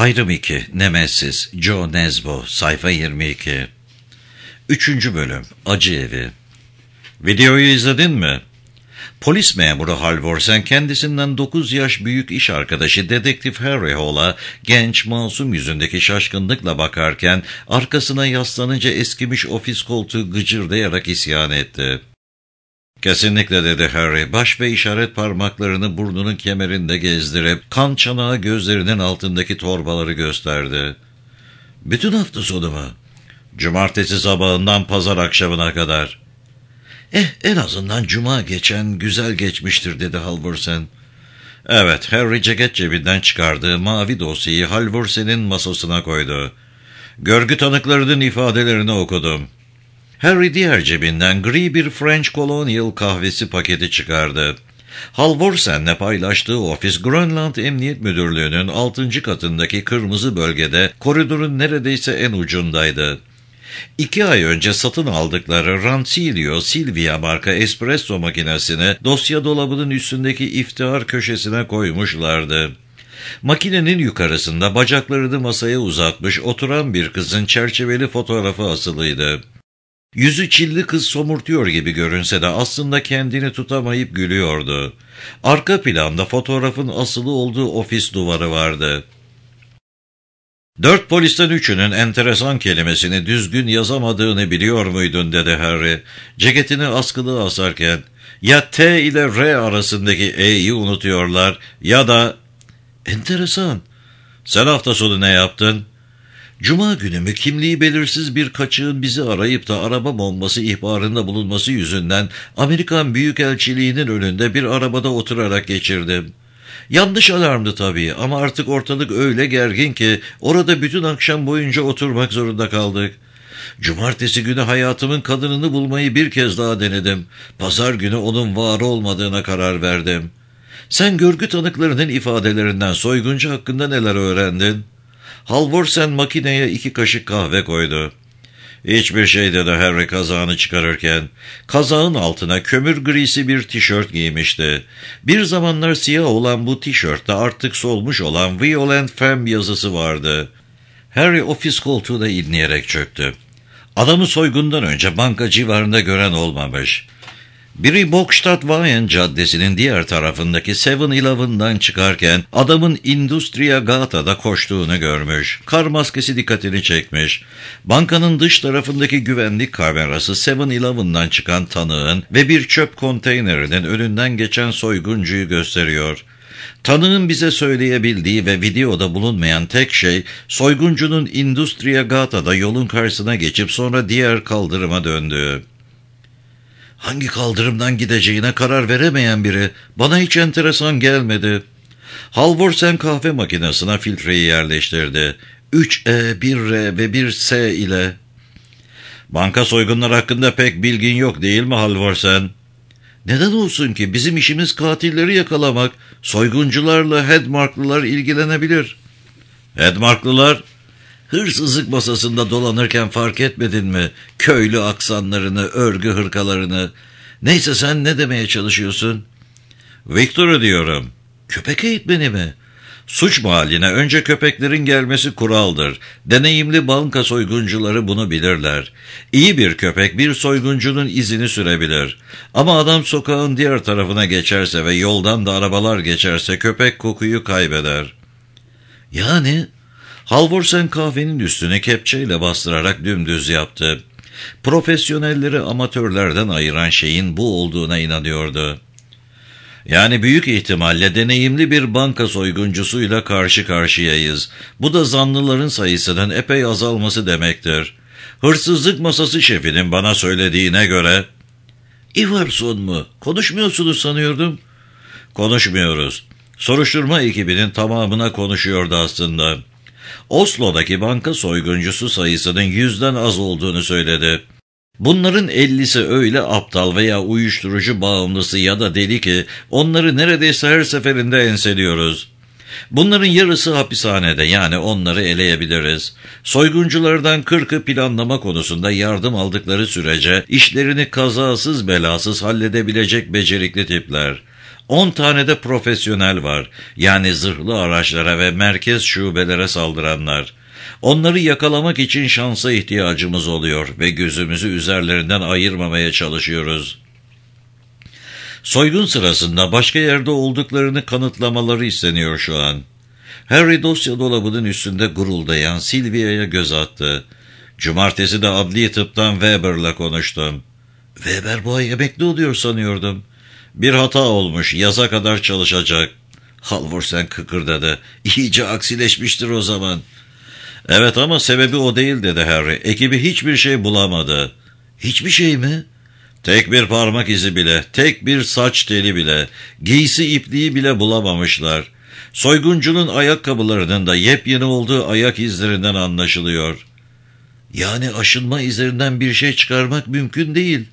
Ayrım 2, Nemesis, Joe Nesbo, sayfa 22. 3. bölüm, Acı Evi. Videoyu izledin mi? Polis memuru Halvorsen kendisinden 9 yaş büyük iş arkadaşı Dedektif Harry Hall'a genç, masum yüzündeki şaşkınlıkla bakarken arkasına yaslanınca eskimiş ofis koltuğu gıcırdayarak isyan etti. "Kesinlikle," dedi Harry, baş ve işaret parmaklarını burnunun kemerinde gezdirip kan çanağı gözlerinin altındaki torbaları gösterdi. "Bütün hafta sonu mu?" "Cumartesi sabahından pazar akşamına kadar." En azından cuma geçen güzel geçmiştir," dedi Halvorsen. Evet, Harry ceket cebinden çıkardığı mavi dosyayı Halvorsen'in masasına koydu. "Görgü tanıklarının ifadelerini okudum." Harry diğer cebinden gri bir French Colonial kahvesi paketi çıkardı. Halvorsen'le paylaştığı ofis Grönland Emniyet Müdürlüğü'nün 6. katındaki kırmızı bölgede koridorun neredeyse en ucundaydı. 2 ay önce satın aldıkları Rancilio Silvia marka espresso makinesini dosya dolabının üstündeki iftihar köşesine koymuşlardı. Makinenin yukarısında bacaklarını masaya uzatmış oturan bir kızın çerçeveli fotoğrafı asılıydı. Yüzü çilli kız somurtuyor gibi görünse de aslında kendini tutamayıp gülüyordu. Arka planda fotoğrafın asılı olduğu ofis duvarı vardı. "4 polisten 3'ünün enteresan kelimesini düzgün yazamadığını biliyor muydun?" dedi Harry, ceketini askılığa asarken. "Ya T ile R arasındaki E'yi unutuyorlar ya da..." "Enteresan. Sen hafta sonu ne yaptın?" "Cuma günü mü kimliği belirsiz bir kaçığın bizi arayıp da araba bombası ihbarında bulunması yüzünden Amerikan Büyükelçiliği'nin önünde bir arabada oturarak geçirdim. Yanlış alarmdı tabii ama artık ortalık öyle gergin ki orada bütün akşam boyunca oturmak zorunda kaldık. Cumartesi günü hayatımın kadınını bulmayı bir kez daha denedim. Pazar günü onun var olmadığına karar verdim." "Sen görgü tanıklarının ifadelerinden soyguncu hakkında neler öğrendin?" Halvorsen makineye 2 kaşık kahve koydu. "Hiçbir şey," dedi Harry kazağını çıkarırken. Kazağın altına kömür grisi bir tişört giymişti. Bir zamanlar siyah olan bu tişörtte artık solmuş olan Violent Femme yazısı vardı. Harry ofis koltuğuna inleyerek çöktü. Adamı soygundan önce banka civarında gören olmamış. Biri Bokstad-Wayen caddesinin diğer tarafındaki 7-Eleven'dan çıkarken adamın Industria Gata'da koştuğunu görmüş. Kar maskesi dikkatini çekmiş. Bankanın dış tarafındaki güvenlik kamerası 7-Eleven'dan çıkan tanığın ve bir çöp konteynerinin önünden geçen soyguncuyu gösteriyor. Tanığın bize söyleyebildiği ve videoda bulunmayan tek şey soyguncunun Industria Gata'da yolun karşısına geçip sonra diğer kaldırıma döndüğü. Hangi kaldırımdan gideceğine karar veremeyen biri bana hiç enteresan gelmedi. Halvorsen kahve makinesine filtreyi yerleştirdi. 3E, 1R ve 1S ile. "Banka soygunları hakkında pek bilgin yok değil mi Halvorsen?" "Neden olsun ki? Bizim işimiz katilleri yakalamak. Soyguncularla Hedmarklılar ilgilenebilir." "Hedmarklılar?" "Hırsızlık masasında dolanırken fark etmedin mi? Köylü aksanlarını, örgü hırkalarını. Neyse sen ne demeye çalışıyorsun?" "Victor'u diyorum." "Köpek eğitmeni mi?" "Suç mahalline önce köpeklerin gelmesi kuraldır. Deneyimli banka soyguncuları bunu bilirler. İyi bir köpek bir soyguncunun izini sürebilir. Ama adam sokağın diğer tarafına geçerse ve yoldan da arabalar geçerse köpek kokuyu kaybeder." "Yani?" Halvorsen kahvenin üstüne kepçeyle bastırarak dümdüz yaptı. Profesyonelleri amatörlerden ayıran şeyin bu olduğuna inanıyordu. "Yani büyük ihtimalle deneyimli bir banka soyguncusuyla karşı karşıyayız. Bu da zanlıların sayısının epey azalması demektir. Hırsızlık masası şefinin bana söylediğine göre..." "Ivarsson mu? Konuşmuyorsunuz sanıyordum." "Konuşmuyoruz. Soruşturma ekibinin tamamına konuşuyordu aslında. Oslo'daki banka soyguncusu sayısının 100'den az olduğunu söyledi. Bunların 50'si öyle aptal veya uyuşturucu bağımlısı ya da deli ki onları neredeyse her seferinde enseliyoruz. Bunların yarısı hapishanede, yani onları eleyebiliriz. Soygunculardan 40'ı planlama konusunda yardım aldıkları sürece işlerini kazasız belasız halledebilecek becerikli tipler. 10 tane de profesyonel var. Yani zırhlı araçlara ve merkez şubelere saldıranlar. Onları yakalamak için şansa ihtiyacımız oluyor ve gözümüzü üzerlerinden ayırmamaya çalışıyoruz. Soygun sırasında başka yerde olduklarını kanıtlamaları isteniyor şu an. Harry dosya dolabının üstünde guruldayan Sylvia'ya göz attı. Cumartesi de adli tıptan Weber'la konuştum. Weber bu ay emekli oluyor sanıyordum. Bir hata olmuş, yaza kadar çalışacak. Halvorsen kıkırdadı. İyice aksileşmiştir o zaman. Evet ama sebebi o değil dedi Harry. Ekibi hiçbir şey bulamadı. Hiçbir şey mi? Tek bir parmak izi bile, tek bir saç teli bile, giysi ipliği bile bulamamışlar. Soyguncunun ayakkabılarının da yepyeni olduğu ayak izlerinden anlaşılıyor. Yani aşınma izlerinden bir şey çıkarmak mümkün değil.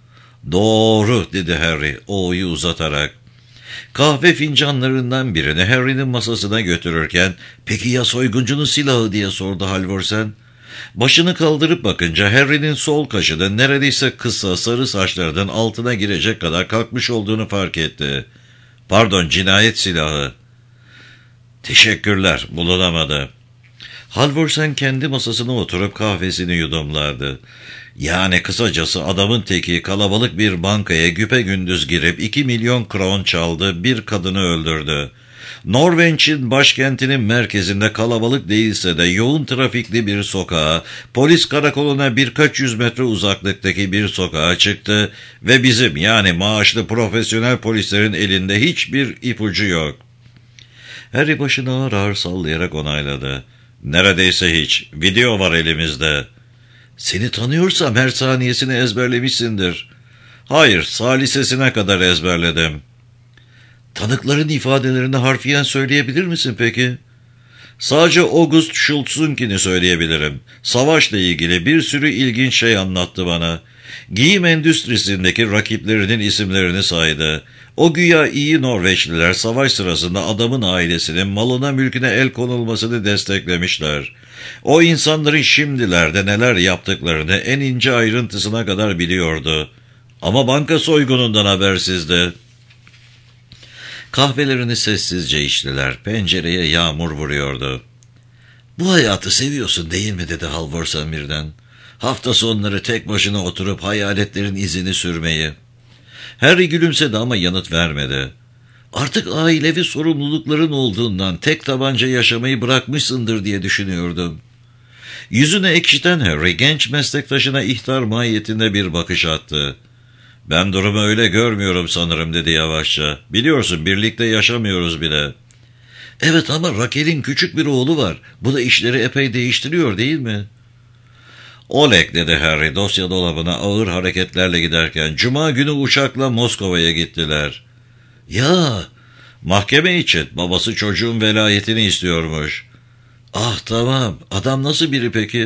Doğru dedi Harry O'yu uzatarak. Kahve fincanlarından birini Harry'nin masasına götürürken peki ya soyguncunun silahı diye sordu Halvorsen. Başını kaldırıp bakınca Harry'nin sol kaşının neredeyse kısa sarı saçlarının altına girecek kadar kalkmış olduğunu fark etti. Pardon, cinayet silahı. Teşekkürler, bulunamadı. Halvorsen kendi masasına oturup kahvesini yudumlardı. Yani kısacası adamın teki kalabalık bir bankaya güpegündüz girip 2 milyon kron çaldı, bir kadını öldürdü. Norveç'in başkentinin merkezinde kalabalık değilse de yoğun trafikli bir sokağa, polis karakoluna birkaç yüz metre uzaklıktaki bir sokağa çıktı ve bizim yani maaşlı profesyonel polislerin elinde hiçbir ipucu yok. Harry başını ağır ağır sallayarak onayladı. Neredeyse hiç. Video var elimizde. Seni tanıyorsam her saniyesini ezberlemişsindir. Hayır, salisesine kadar ezberledim. Tanıkların ifadelerini harfiyen söyleyebilir misin peki? Sadece August Schultz'unkini söyleyebilirim. Savaşla ilgili bir sürü ilginç şey anlattı bana. Giyim endüstrisindeki rakiplerinin isimlerini saydı. O güya iyi Norveçliler savaş sırasında adamın ailesinin malına mülküne el konulmasını desteklemişler. O insanların şimdilerde neler yaptıklarını en ince ayrıntısına kadar biliyordu. Ama banka soygunundan habersizdi. Kahvelerini sessizce içtiler. Pencereye yağmur vuruyordu. Bu hayatı seviyorsun değil mi dedi Halvorsen birden. Hafta sonları tek başına oturup hayaletlerin izini sürmeyi. Harry gülümsedi ama yanıt vermedi. Artık ailevi sorumlulukların olduğundan tek tabanca yaşamayı bırakmışsındır diye düşünüyordum. Yüzüne ekşiten Harry genç meslektaşına ihtar mahiyetinde bir bakış attı. Ben durumu öyle görmüyorum sanırım dedi yavaşça. Biliyorsun birlikte yaşamıyoruz bile. Evet ama Raquel'in küçük bir oğlu var. Bu da işleri epey değiştiriyor değil mi? Oleg dedi Harry dosya dolabına ağır hareketlerle giderken. Cuma günü uçakla Moskova'ya gittiler. Ya mahkeme için babası çocuğun velayetini istiyormuş. Ah tamam, adam nasıl biri peki?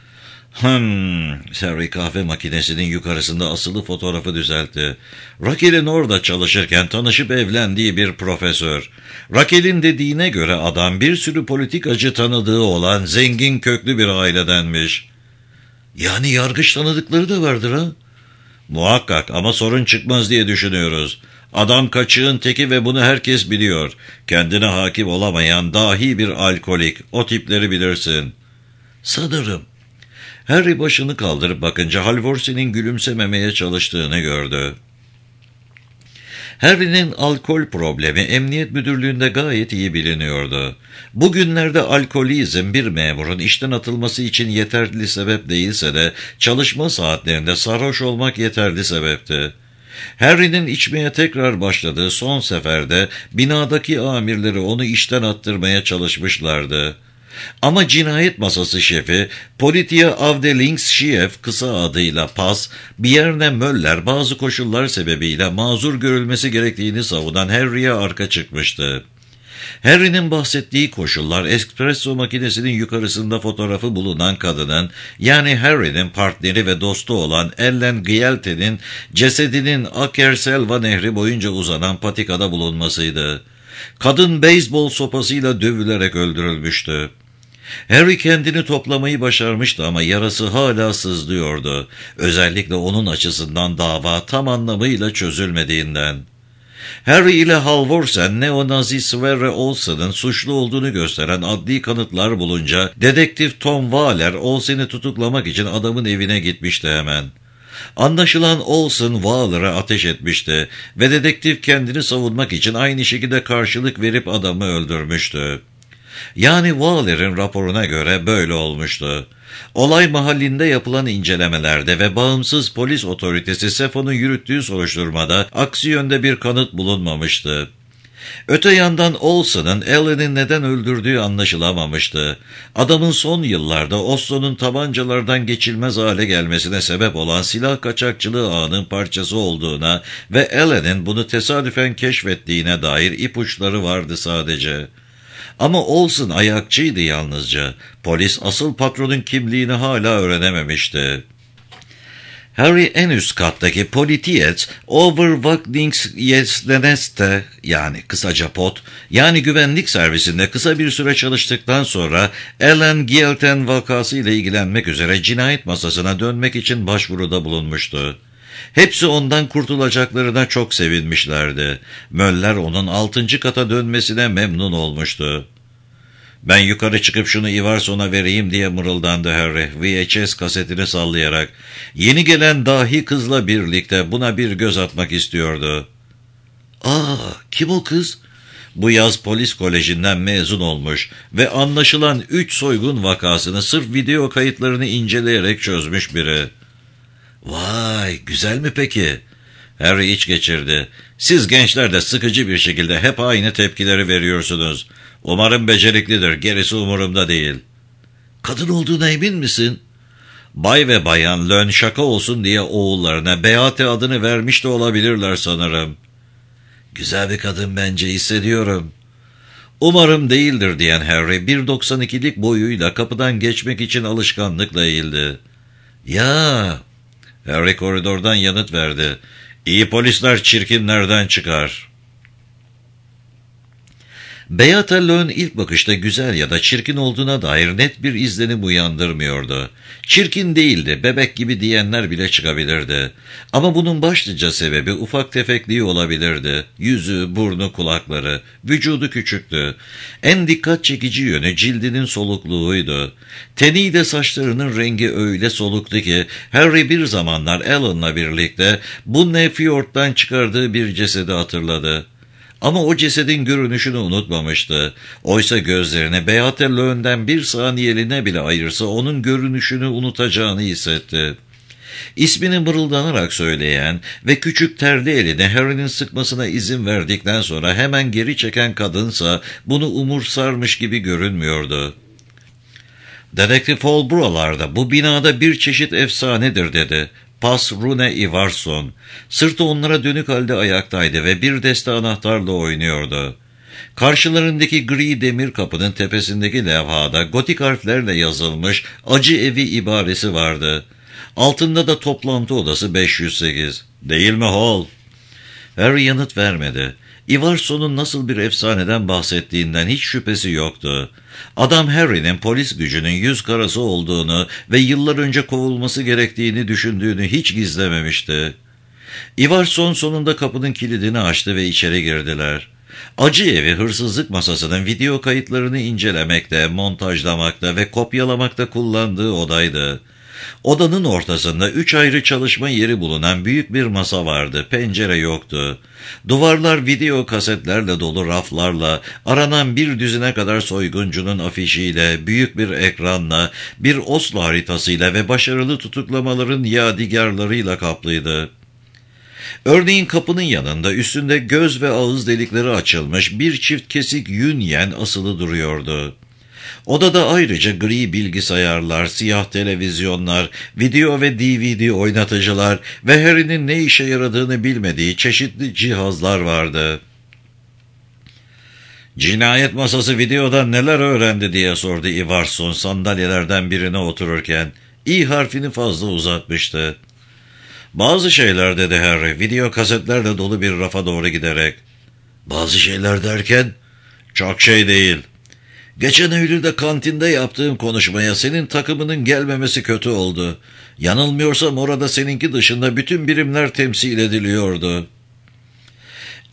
Harry kahve makinesinin yukarısında asılı fotoğrafı düzeltti. Raquel'in orada çalışırken tanışıp evlendiği bir profesör. Raquel'in dediğine göre adam bir sürü politikacı tanıdığı olan zengin köklü bir ailedenmiş. Yani yargıç tanıdıkları da vardır ha? Muhakkak ama sorun çıkmaz diye düşünüyoruz. Adam kaçığın teki ve bunu herkes biliyor. Kendine hakim olamayan dahi bir alkolik. O tipleri bilirsin. Sanırım. Harry başını kaldırıp bakınca Halvorsen'in gülümsememeye çalıştığını gördü. Harry'nin alkol problemi emniyet müdürlüğünde gayet iyi biliniyordu. Bugünlerde alkolizm bir memurun işten atılması için yeterli sebep değilse de çalışma saatlerinde sarhoş olmak yeterli sebepti. Harry'nin içmeye tekrar başladığı son seferde binadaki amirleri onu işten attırmaya çalışmışlardı. Ama cinayet masası şefi, Politia Avdelingschef kısa adıyla PAS, Bjarne Möller bazı koşullar sebebiyle mazur görülmesi gerektiğini savunan Harry'e arka çıkmıştı. Harry'nin bahsettiği koşullar espresso makinesinin yukarısında fotoğrafı bulunan kadının, yani Harry'nin partneri ve dostu olan Ellen Gielte'nin cesedinin Akerselva Nehri boyunca uzanan patikada bulunmasıydı. Kadın beyzbol sopasıyla dövülerek öldürülmüştü. Harry kendini toplamayı başarmıştı ama yarası hala sızlıyordu. Özellikle onun açısından dava tam anlamıyla çözülmediğinden. Harry ile Halvorsen, neo-Nazi Sverre Olsen'ın suçlu olduğunu gösteren adli kanıtlar bulunca dedektif Tom Waller Olsen'i tutuklamak için adamın evine gitmişti hemen. Anlaşılan Olsen Waller'a ateş etmişti ve dedektif kendini savunmak için aynı şekilde karşılık verip adamı öldürmüştü. Yani Waller'in raporuna göre böyle olmuştu. Olay mahallinde yapılan incelemelerde ve bağımsız polis otoritesi SEFO'nun yürüttüğü soruşturmada aksi yönde bir kanıt bulunmamıştı. Öte yandan Olsen'ın Ellen'i neden öldürdüğü anlaşılamamıştı. Adamın son yıllarda Oslo'nun tabancalardan geçilmez hale gelmesine sebep olan silah kaçakçılığı ağının parçası olduğuna ve Ellen'in bunu tesadüfen keşfettiğine dair ipuçları vardı sadece. Ama Olsen ayakçıydı yalnızca. Polis asıl patronun kimliğini hala öğrenememişti. Harry en üst kattaki Politiet Overvakningstjeneste yani kısaca POT yani güvenlik servisinde kısa bir süre çalıştıktan sonra Ellen Gielten vakası ile ilgilenmek üzere cinayet masasına dönmek için başvuruda bulunmuştu. Hepsi ondan kurtulacaklarına çok sevinmişlerdi. Möller onun 6. kata dönmesine memnun olmuştu. "Ben yukarı çıkıp şunu Ivarson'a vereyim" diye mırıldandı Harry, VHS kasetini sallayarak. Yeni gelen dahi kızla birlikte buna bir göz atmak istiyordu. Kim o kız? Bu yaz polis kolejinden mezun olmuş ve anlaşılan 3 soygun vakasını sırf video kayıtlarını inceleyerek çözmüş biri. "Vay, güzel mi peki?" Harry iç geçirdi. "Siz gençler de sıkıcı bir şekilde hep aynı tepkileri veriyorsunuz. Umarım beceriklidir, gerisi umurumda değil." "Kadın olduğuna emin misin?" "Bay ve bayan Lön şaka olsun diye oğullarına Beate adını vermiş de olabilirler sanırım." "Güzel bir kadın bence, hissediyorum." "Umarım değildir" diyen Harry 1.92'lik boyuyla kapıdan geçmek için alışkanlıkla eğildi. "Ya..." Harry koridordan yanıt verdi. "İyi polisler çirkinlerden çıkar." Beata Lön ilk bakışta güzel ya da çirkin olduğuna dair net bir izlenim uyandırmıyordu. Çirkin değildi, bebek gibi diyenler bile çıkabilirdi. Ama bunun başlıca sebebi ufak tefekliği olabilirdi. Yüzü, burnu, kulakları, vücudu küçüktü. En dikkat çekici yönü cildinin solukluğuydu. Teniyle saçlarının rengi öyle soluktu ki Harry bir zamanlar Ellen'la birlikte bu Nefjord'dan çıkardığı bir cesedi hatırladı. Ama o cesedin görünüşünü unutmamıştı. Oysa gözlerine Beate Löhn'den bir saniyeliğine bile ayırsa onun görünüşünü unutacağını hissetti. İsmini mırıldanarak söyleyen ve küçük terli elini Harry'nin sıkmasına izin verdikten sonra hemen geri çeken kadınsa bunu umursarmış gibi görünmüyordu. "Dedektif Hall buralarda, bu binada bir çeşit efsanedir" dedi. Pas Rune Ivarsson. Sırtı onlara dönük halde ayaktaydı ve bir deste anahtarla oynuyordu. Karşılarındaki gri demir kapının tepesindeki levhada gotik harflerle yazılmış "Acı Evi" ibaresi vardı. Altında da "Toplantı odası 508. Değil mi Hall? Harry yanıt vermedi. Ivarsson'un nasıl bir efsaneden bahsettiğinden hiç şüphesi yoktu. Adam Harry'nin polis gücünün yüz karası olduğunu ve yıllar önce kovulması gerektiğini düşündüğünü hiç gizlememişti. Ivarsson sonunda kapının kilidini açtı ve içeri girdiler. Acı Evi hırsızlık masasının video kayıtlarını incelemekte, montajlamakta ve kopyalamakta kullandığı odaydı. Odanın ortasında 3 ayrı çalışma yeri bulunan büyük bir masa vardı. Pencere yoktu. Duvarlar video kasetlerle dolu raflarla, aranan bir düzine kadar soyguncunun afişiyle, büyük bir ekranla, bir Oslo haritasıyla ve başarılı tutuklamaların yadigarlarıyla kaplıydı. Örneğin kapının yanında üstünde göz ve ağız delikleri açılmış bir çift kesik yünyen asılı duruyordu. Odada ayrıca gri bilgisayarlar, siyah televizyonlar, video ve DVD oynatıcılar ve Harry'nin ne işe yaradığını bilmediği çeşitli cihazlar vardı. "Cinayet masası videodan neler öğrendi?" diye sordu Ivarsson sandalyelerden birine otururken. İ harfini fazla uzatmıştı. "Bazı şeyler" dedi Harry, video kasetlerle dolu bir rafa doğru giderek. "Bazı şeyler derken?" "Çok şey değil. Geçen Eylül'de kantinde yaptığım konuşmaya senin takımının gelmemesi kötü oldu. Yanılmıyorsam orada seninki dışında bütün birimler temsil ediliyordu."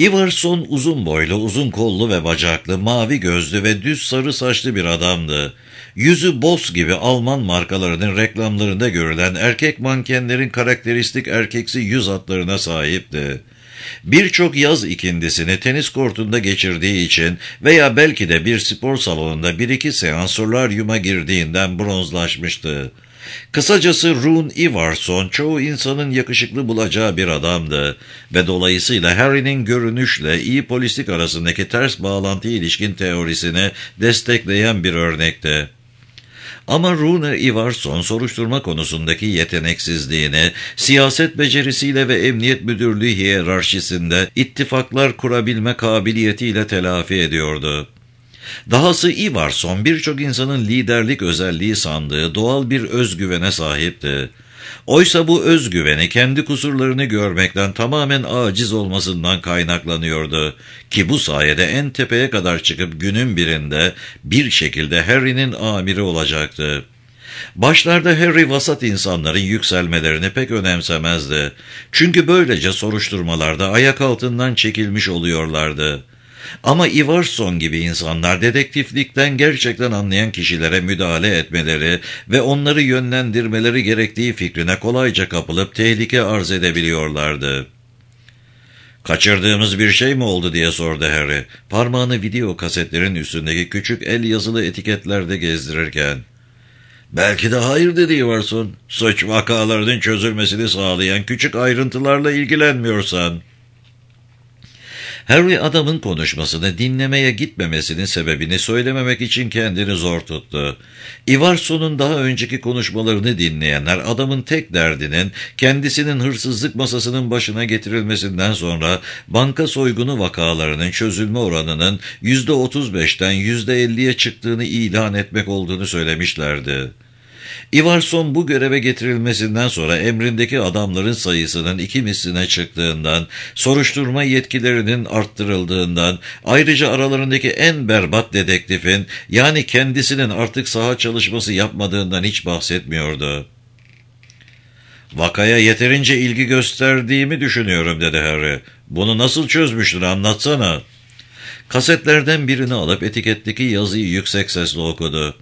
Iverson uzun boylu, uzun kollu ve bacaklı, mavi gözlü ve düz sarı saçlı bir adamdı. Yüzü Boss gibi Alman markalarının reklamlarında görülen erkek mankenlerin karakteristik erkeksi yüz hatlarına sahipti. Birçok yaz ikindisini tenis kortunda geçirdiği için veya belki de bir spor salonunda bir iki seans solaryuma girdiğinden bronzlaşmıştı. Kısacası Rune Iverson çoğu insanın yakışıklı bulacağı bir adamdı ve dolayısıyla Harry'nin görünüşle iyi polislik arasındaki ters bağlantı ilişkin teorisini destekleyen bir örnekti. Ama Rune Iverson soruşturma konusundaki yeteneksizliğini siyaset becerisiyle ve emniyet müdürlüğü hiyerarşisinde ittifaklar kurabilme kabiliyetiyle telafi ediyordu. Dahası Iverson birçok insanın liderlik özelliği sandığı doğal bir özgüvene sahipti. Oysa bu özgüveni kendi kusurlarını görmekten tamamen aciz olmasından kaynaklanıyordu ki bu sayede en tepeye kadar çıkıp günün birinde bir şekilde Harry'nin amiri olacaktı. Başlarda Harry vasat insanların yükselmelerini pek önemsemezdi. Çünkü böylece soruşturmalarda ayak altından çekilmiş oluyorlardı. Ama Iverson gibi insanlar dedektiflikten gerçekten anlayan kişilere müdahale etmeleri ve onları yönlendirmeleri gerektiği fikrine kolayca kapılıp tehlike arz edebiliyorlardı. "Kaçırdığımız bir şey mi oldu?" diye sordu Harry, parmağını video kasetlerin üstündeki küçük el yazılı etiketlerde gezdirirken. "Belki de hayır," dedi Iverson. "Suç vakalarının çözülmesini sağlayan küçük ayrıntılarla ilgilenmiyorsan." Harry adamın konuşmasını dinlemeye gitmemesinin sebebini söylememek için kendini zor tuttu. Iverson'un daha önceki konuşmalarını dinleyenler adamın tek derdinin kendisinin hırsızlık masasının başına getirilmesinden sonra banka soygunu vakalarının çözülme oranının %35'ten %50'ye çıktığını ilan etmek olduğunu söylemişlerdi. Iverson bu göreve getirilmesinden sonra emrindeki adamların sayısının 2 misline çıktığından, soruşturma yetkilerinin arttırıldığından, ayrıca aralarındaki en berbat dedektifin yani kendisinin artık saha çalışması yapmadığından hiç bahsetmiyordu. "Vakaya yeterince ilgi gösterdiğimi düşünüyorum," dedi Harry. "Bunu nasıl çözmüştün, anlatsana." Kasetlerden birini alıp etiketteki yazıyı yüksek sesle okudu.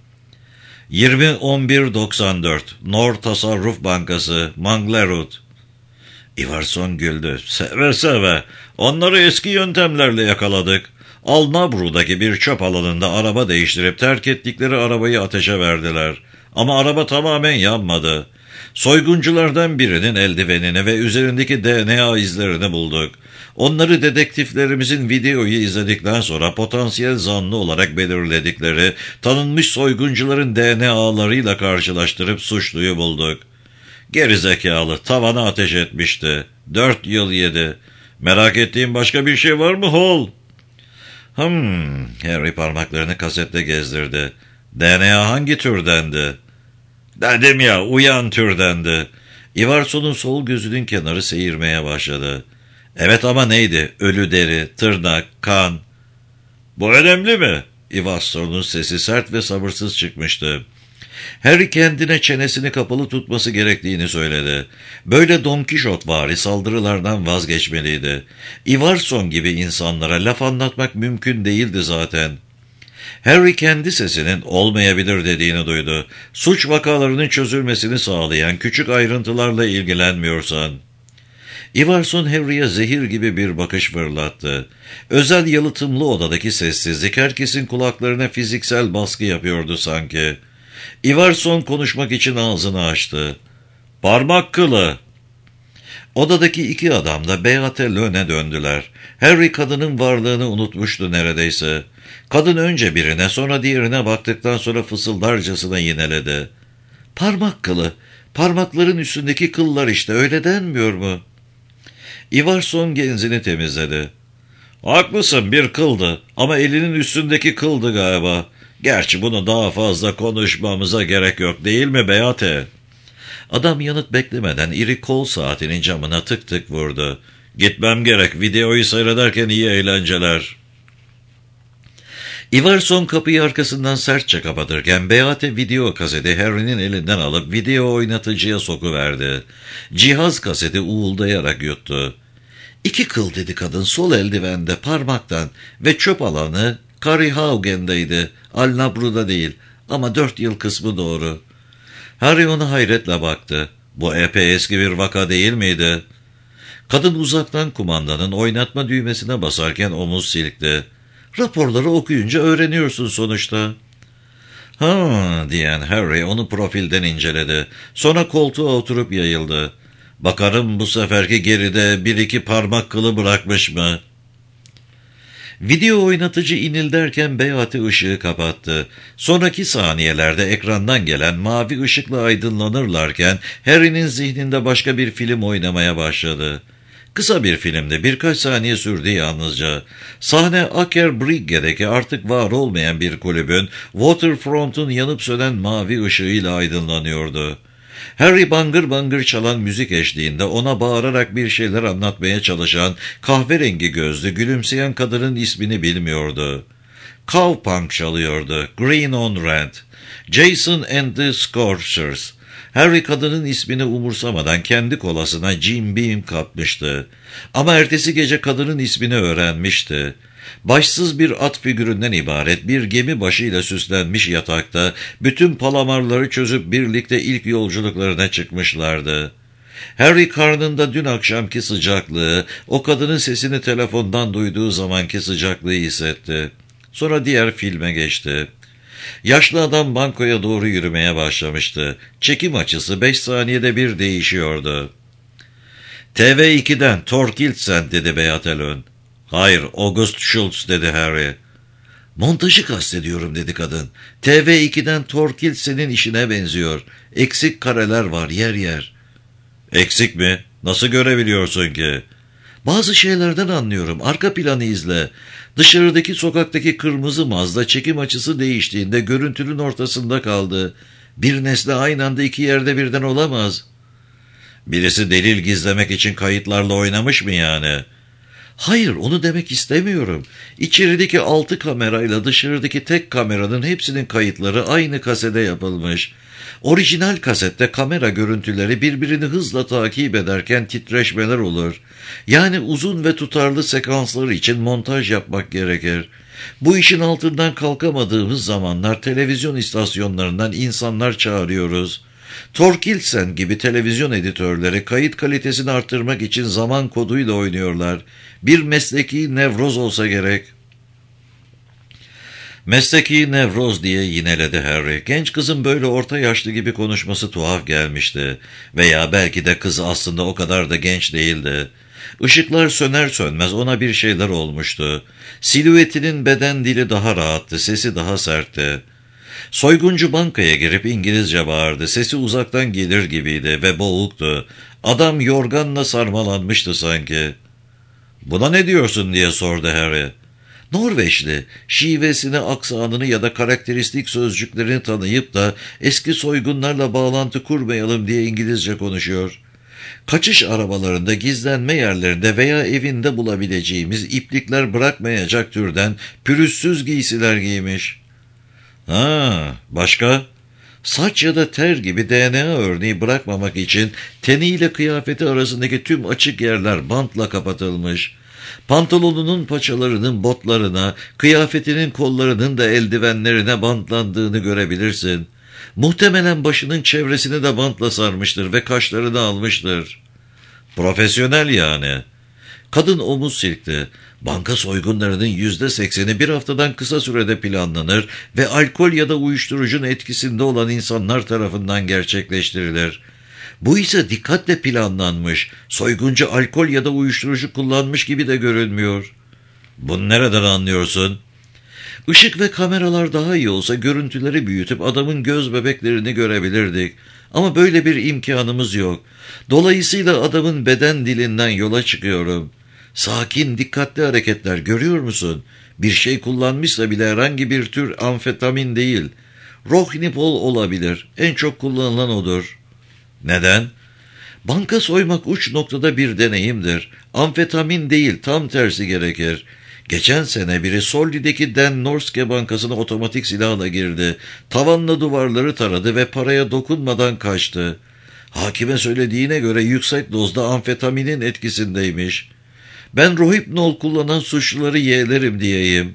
20-11-94 Nor Tasarruf Bankası, Manglerud. Iverson güldü. "Seve seve. Onları eski yöntemlerle yakaladık. Alnabru'daki bir çöp alanında araba değiştirip terk ettikleri arabayı ateşe verdiler. Ama araba tamamen yanmadı. Soygunculardan birinin eldivenini ve üzerindeki DNA izlerini bulduk. Onları dedektiflerimizin videoyu izledikten sonra potansiyel zanlı olarak belirledikleri tanınmış soyguncuların DNA'larıyla karşılaştırıp suçluyu bulduk. Gerizekalı, tavana ateş etmişti. 4 yıl yedi. Merak ettiğin başka bir şey var mı Hall?" Harry parmaklarını kasette gezdirdi. "DNA hangi türdendi?" "Dedim ya, uyan türdendi." Iverson'un sol gözünün kenarı seyirmeye başladı. "Evet ama neydi? Ölü deri, tırnak, kan." "Bu önemli mi?" Iverson'un sesi sert ve sabırsız çıkmıştı. Harry kendine çenesini kapalı tutması gerektiğini söyledi. Böyle Don Kişotvari saldırılardan vazgeçmeliydi. Iverson gibi insanlara laf anlatmak mümkün değildi zaten. Harry kendi sesinin olmayabilir dediğini duydu. "Suç vakalarının çözülmesini sağlayan küçük ayrıntılarla ilgilenmiyorsan." Iverson Harry'e zehir gibi bir bakış fırlattı. Özel yalıtımlı odadaki sessizlik herkesin kulaklarına fiziksel baskı yapıyordu sanki. Iverson konuşmak için ağzını açtı. "Parmak kılı." Odadaki 2 adam da Beate Löhn'e döndüler. Harry kadının varlığını unutmuştu neredeyse. Kadın önce birine sonra diğerine baktıktan sonra fısıldarcasına yineledi. "Parmak kılı, parmakların üstündeki kıllar işte, öyle denmiyor mu?" Iverson genzini temizledi. "Haklısın, bir kıldı ama elinin üstündeki kıldı galiba. Gerçi bunu daha fazla konuşmamıza gerek yok, değil mi Beate?" Adam yanıt beklemeden iri kol saatinin camına tık tık vurdu. "Gitmem gerek, videoyu seyrederken iyi eğlenceler." Iverson kapıyı arkasından sertçe kapatırken Beate video kaseti Harry'nin elinden alıp video oynatıcıya sokuverdi. Cihaz kaseti uğuldayarak yuttu. 2 kıl dedi kadın sol eldivende parmaktan ve çöp alanı Carryhaugen'deydi. Alnabru'da değil ama 4 yıl kısmı doğru. Harry ona hayretle baktı. Bu epey eski bir vaka değil miydi? Kadın uzaktan kumandanın oynatma düğmesine basarken omuz silkti. Raporları okuyunca öğreniyorsun sonuçta. Ha diyen Harry onu profilden inceledi. Sonra koltuğa oturup yayıldı. Bakarım bu seferki geride 1-2 parmak kılı bırakmış mı? Video oynatıcı inilderken Beate ışığı kapattı. Sonraki saniyelerde ekrandan gelen mavi ışıkla aydınlanırlarken Harry'nin zihninde başka bir film oynamaya başladı. Kısa bir filmdi, birkaç saniye sürdü yalnızca. Sahne Aker Brygge'deki artık var olmayan bir kulübün Waterfront'un yanıp sönen mavi ışığıyla aydınlanıyordu. Harry bangır bangır çalan müzik eşliğinde ona bağırarak bir şeyler anlatmaya çalışan kahverengi gözlü gülümseyen kadının ismini bilmiyordu. Cowpunk çalıyordu. Green on Red. Jason and the Scorchers. Harry kadının ismini umursamadan kendi kolasına Jim Beam kapmıştı. Ama ertesi gece kadının ismini öğrenmişti. Başsız bir at figüründen ibaret bir gemi başıyla süslenmiş yatakta bütün palamarları çözüp birlikte ilk yolculuklarına çıkmışlardı. Harry karnında dün akşamki sıcaklığı, o kadının sesini telefondan duyduğu zamanki sıcaklığı hissetti. Sonra diğer filme geçti. Yaşlı adam bankoya doğru yürümeye başlamıştı. Çekim açısı 5 saniyede bir değişiyordu. TV2'den Thorkildsen dedi Beatelön. Hayır, August Schultz dedi Harry. Montajı kastediyorum dedi kadın. TV2'den Thorkildsen'in işine benziyor. Eksik kareler var yer yer. Eksik mi? Nasıl görebiliyorsun ki? Bazı şeylerden anlıyorum. Arka planı izle. Dışarıdaki sokaktaki kırmızı Mazda çekim açısı değiştiğinde görüntünün ortasında kaldı. Bir nesne aynı anda 2 yerde birden olamaz. Birisi delil gizlemek için kayıtlarla oynamış mı yani? Hayır, onu demek istemiyorum. İçerideki 6 kamerayla dışarıdaki tek kameranın hepsinin kayıtları aynı kasede yapılmış. Orijinal kasette kamera görüntüleri birbirini hızla takip ederken titreşmeler olur. Yani uzun ve tutarlı sekanslar için montaj yapmak gerekir. Bu işin altından kalkamadığımız zamanlar televizyon istasyonlarından insanlar çağırıyoruz. Thorkildsen gibi televizyon editörleri kayıt kalitesini arttırmak için zaman koduyla oynuyorlar. Bir mesleki nevroz olsa gerek. Mesleki nevroz diye yineledi Harry. Genç kızın böyle orta yaşlı gibi konuşması tuhaf gelmişti. Veya belki de kız aslında o kadar da genç değildi. Işıklar söner sönmez ona bir şeyler olmuştu. Silüetinin beden dili daha rahattı, sesi daha sertti. Soyguncu bankaya girip İngilizce bağırdı. Sesi uzaktan gelir gibiydi ve boğuktu. Adam yorganla sarmalanmıştı sanki. "Buna ne diyorsun?" diye sordu Harry. Norveçli, şivesini, aksanını ya da karakteristik sözcüklerini tanıyıp da eski soygunlarla bağlantı kurmayalım diye İngilizce konuşuyor. Kaçış arabalarında, gizlenme yerlerinde veya evinde bulabileceğimiz iplikler bırakmayacak türden pürüzsüz giysiler giymiş. Ha, başka? Saç ya da ter gibi DNA örneği bırakmamak için teniyle kıyafeti arasındaki tüm açık yerler bantla kapatılmış. Pantolonunun paçalarının botlarına, kıyafetinin kollarının da eldivenlerine bantlandığını görebilirsin. Muhtemelen başının çevresini de bantla sarmıştır ve kaşlarını almıştır. Profesyonel yani. Kadın omuz silkti. Banka soygunlarının %80'i bir haftadan kısa sürede planlanır ve alkol ya da uyuşturucunun etkisinde olan insanlar tarafından gerçekleştirilir. Bu ise dikkatle planlanmış, soyguncu alkol ya da uyuşturucu kullanmış gibi de görünmüyor. Bunu nereden anlıyorsun? Işık ve kameralar daha iyi olsa görüntüleri büyütüp adamın göz bebeklerini görebilirdik. Ama böyle bir imkanımız yok. Dolayısıyla adamın beden dilinden yola çıkıyorum. Sakin, dikkatli hareketler görüyor musun? Bir şey kullanmışsa bile herhangi bir tür amfetamin değil. Rohypnol olabilir. En çok kullanılan odur. Neden? Banka soymak uç noktada bir deneyimdir. Amfetamin değil, tam tersi gerekir. Geçen sene biri Solli'deki Den Norske Bankası'na otomatik silahla girdi. Tavanla duvarları taradı ve paraya dokunmadan kaçtı. Hakime söylediğine göre yüksek dozda amfetaminin etkisindeymiş. Ben rohypnol kullanan suçluları yeğlerim diyeyim.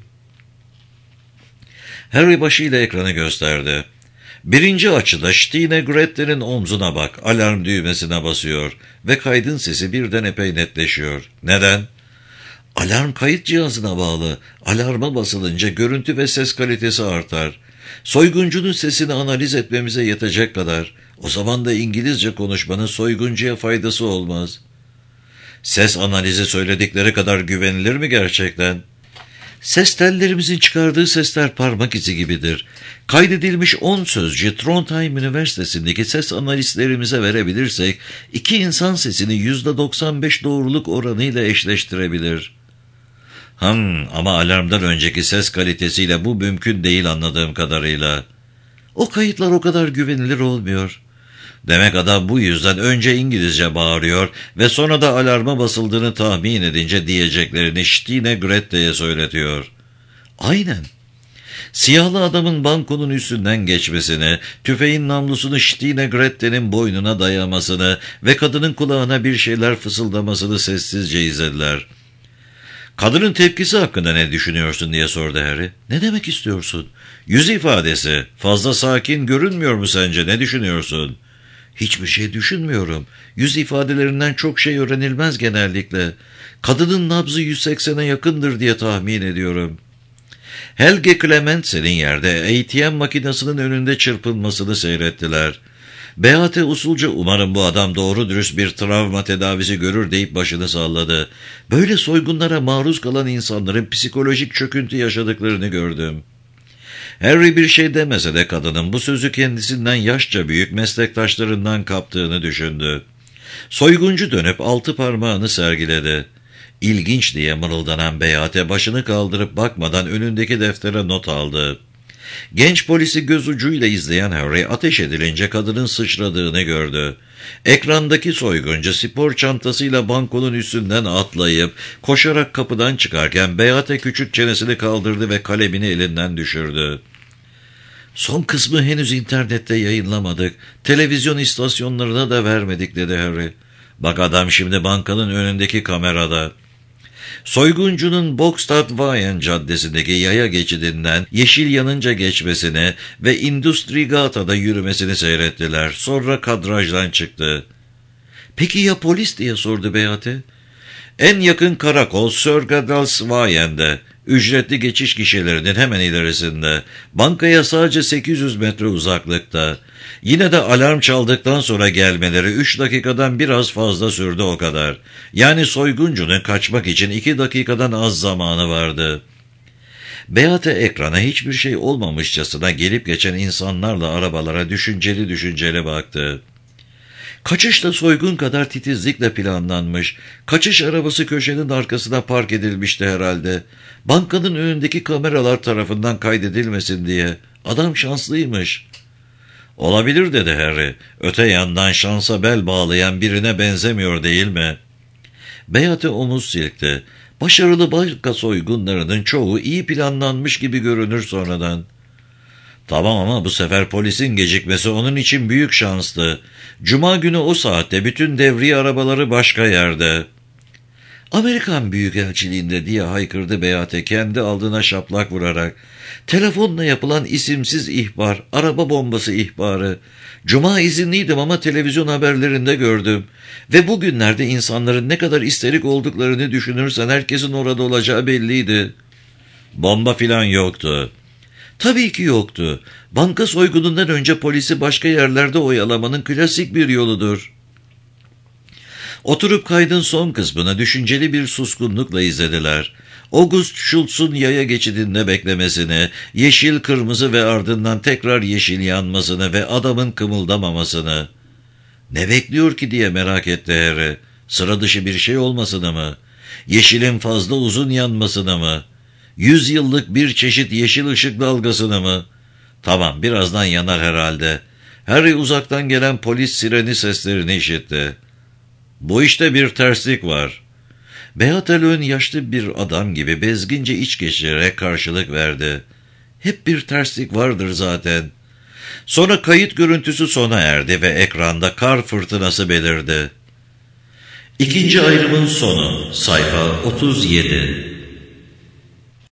Harry başıyla ekranı gösterdi. Birinci açıda Stine Gretten'in omzuna bak, alarm düğmesine basıyor ve kaydın sesi birden epey netleşiyor. Neden? Alarm kayıt cihazına bağlı. Alarma basılınca görüntü ve ses kalitesi artar. Soyguncunun sesini analiz etmemize yetecek kadar. O zaman da İngilizce konuşmanın soyguncuya faydası olmaz. Ses analizi söyledikleri kadar güvenilir mi gerçekten? Ses tellerimizin çıkardığı sesler parmak izi gibidir. Kaydedilmiş 10 sözcüğü Trondheim Üniversitesi'ndeki ses analistlerimize verebilirsek, 2 insan sesini %95 doğruluk oranıyla eşleştirebilir. Ama alarmdan önceki ses kalitesiyle bu mümkün değil anladığım kadarıyla. O kayıtlar o kadar güvenilir olmuyor. Demek adam bu yüzden önce İngilizce bağırıyor ve sonra da alarma basıldığını tahmin edince diyeceklerini Stine Gretten'e söyletiyor. Aynen. Siyahlı adamın bankonun üstünden geçmesini, tüfeğin namlusunu Stine Gretten'in boynuna dayamasını ve kadının kulağına bir şeyler fısıldamasını sessizce izlediler. Kadının tepkisi hakkında ne düşünüyorsun diye sordu Harry. Ne demek istiyorsun? Yüz ifadesi. Fazla sakin görünmüyor mu sence? Ne düşünüyorsun? Hiçbir şey düşünmüyorum. Yüz ifadelerinden çok şey öğrenilmez genellikle. Kadının nabzı 180'e yakındır diye tahmin ediyorum. Helge Clementsen'in yerde ATM makinesinin önünde çırpınmasını seyrettiler. Beate usulca umarım bu adam doğru dürüst bir travma tedavisi görür deyip başını salladı. Böyle soygunlara maruz kalan insanların psikolojik çöküntü yaşadıklarını gördüm. Harry bir şey demese de kadının bu sözü kendisinden yaşça büyük meslektaşlarından kaptığını düşündü. Soyguncu dönüp 6 parmağını sergiledi. İlginç diye mırıldanan Beate başını kaldırıp bakmadan önündeki deftere not aldı. Genç polisi göz ucuyla izleyen Harry ateş edilince kadının sıçradığını gördü. Ekrandaki soyguncu spor çantasıyla bankonun üstünden atlayıp koşarak kapıdan çıkarken Beate küçük çenesini kaldırdı ve kalemini elinden düşürdü. Son kısmı henüz internette yayınlamadık. Televizyon istasyonlarına da vermedik dedi Harry. Bak adam şimdi bankanın önündeki kamerada. Soyguncunun Bogstad-Vayen caddesindeki yaya geçidinden yeşil yanınca geçmesini ve Industrigata'da yürümesini seyrettiler. Sonra kadrajdan çıktı. Peki ya polis diye sordu Beate. En yakın karakol Sörgadalsvayen'de. Ücretli geçiş gişelerinin hemen ilerisinde. Bankaya sadece 800 metre uzaklıkta. Yine de alarm çaldıktan sonra gelmeleri 3 dakikadan biraz fazla sürdü o kadar. Yani soyguncunun kaçmak için 2 dakikadan az zamanı vardı. Beate ekrana hiçbir şey olmamışçasına gelip geçen insanlarla arabalara düşünceli baktı. Kaçış da soygun kadar titizlikle planlanmış. Kaçış arabası köşenin arkasına park edilmişti herhalde. Bankanın önündeki kameralar tarafından kaydedilmesin diye. Adam şanslıymış. Olabilir dedi Harry. Öte yandan şansa bel bağlayan birine benzemiyor değil mi? Beate omuz silkti. Başarılı banka soygunlarının çoğu iyi planlanmış gibi görünür sonradan. Tamam ama bu sefer polisin gecikmesi onun için büyük şanstı. Cuma günü o saatte bütün devriye arabaları başka yerde. Amerikan Büyükelçiliğinde diye haykırdı Beate kendi aldığına şaplak vurarak. Telefonla yapılan isimsiz ihbar, araba bombası ihbarı. Cuma izinliydim ama televizyon haberlerinde gördüm. Ve bugünlerde insanların ne kadar isterik olduklarını düşünürsen herkesin orada olacağı belliydi. Bomba filan yoktu. Tabii ki yoktu. Banka soygunundan önce polisi başka yerlerde oyalamanın klasik bir yoludur. Oturup kaydın son kısmını düşünceli bir suskunlukla izlediler. August Schultz'un yaya geçidinde beklemesini, yeşil kırmızı ve ardından tekrar yeşil yanmasını ve adamın kımıldamamasını. Ne bekliyor ki diye merak etti Harry. Sıra dışı bir şey olmasını mı? Yeşilin fazla uzun yanmasını mı? 100 yıllık bir çeşit yeşil ışık dalgasını mı? Tamam, birazdan yanar herhalde. Harry uzaktan gelen polis sireni seslerini işitti. Bu işte bir terslik var. Beate Löön yaşlı bir adam gibi bezgince iç geçirerek karşılık verdi. Hep bir terslik vardır zaten. Sonra kayıt görüntüsü sona erdi ve ekranda kar fırtınası belirdi. İkinci ayrımın sonu, sayfa 37.